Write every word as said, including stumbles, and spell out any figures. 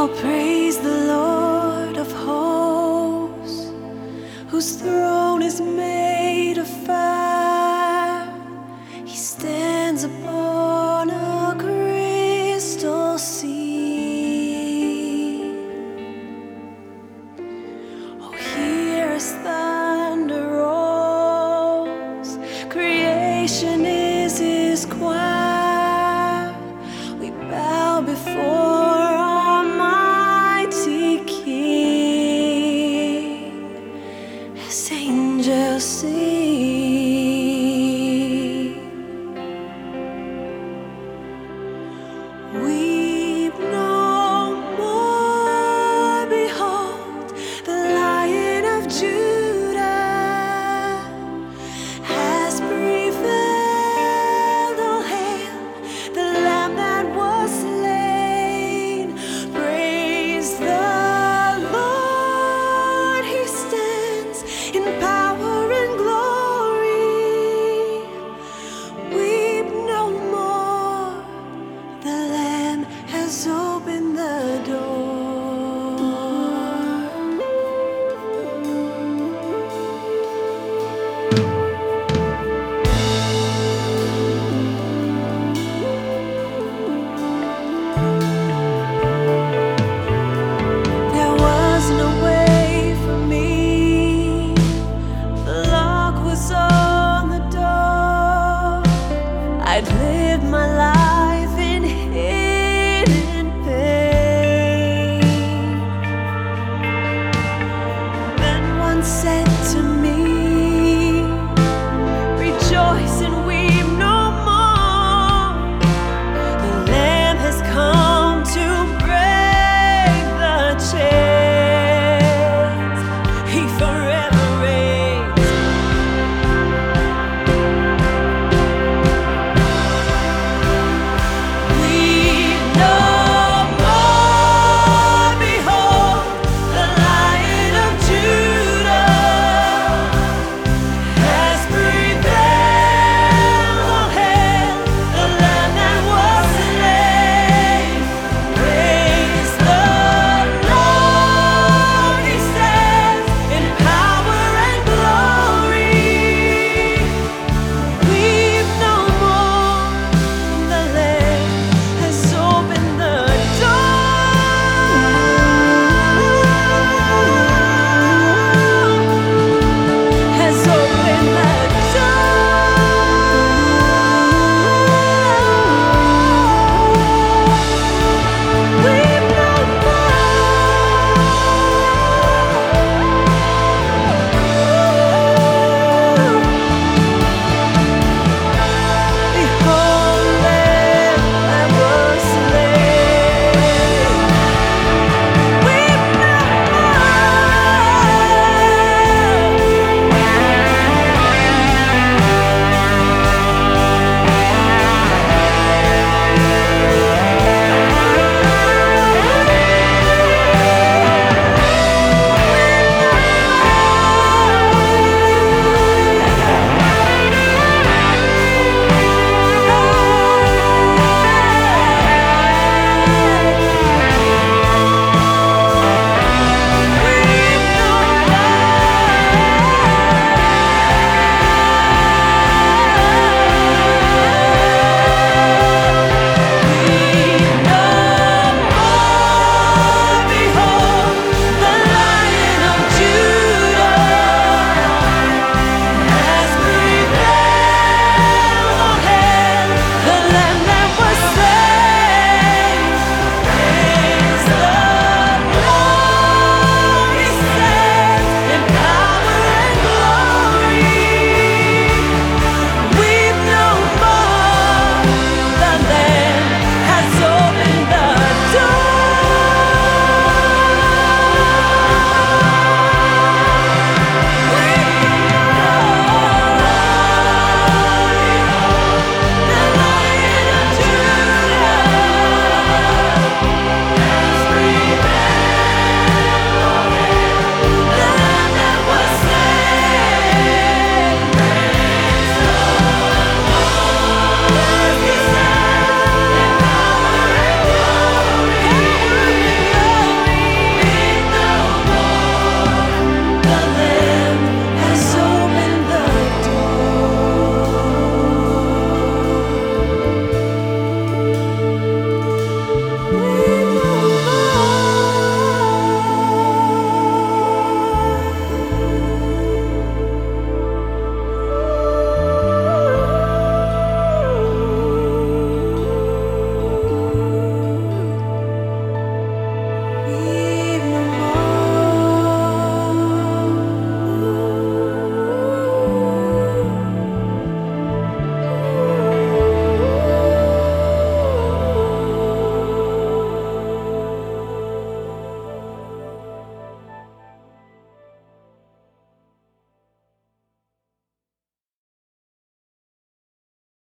Praise the Lord of hosts, whose throne is made of fire. He stands upon a crystal sea. Oh, hear his thunder rolls. Creation is his choir. We bow before angels sing. Weep no more, behold, the Lion of Judah has prevailed. All hail the Lamb that was slain. Praise the Lord, he stands in power. Open the door. There was no way for me. The lock was on the door. I'd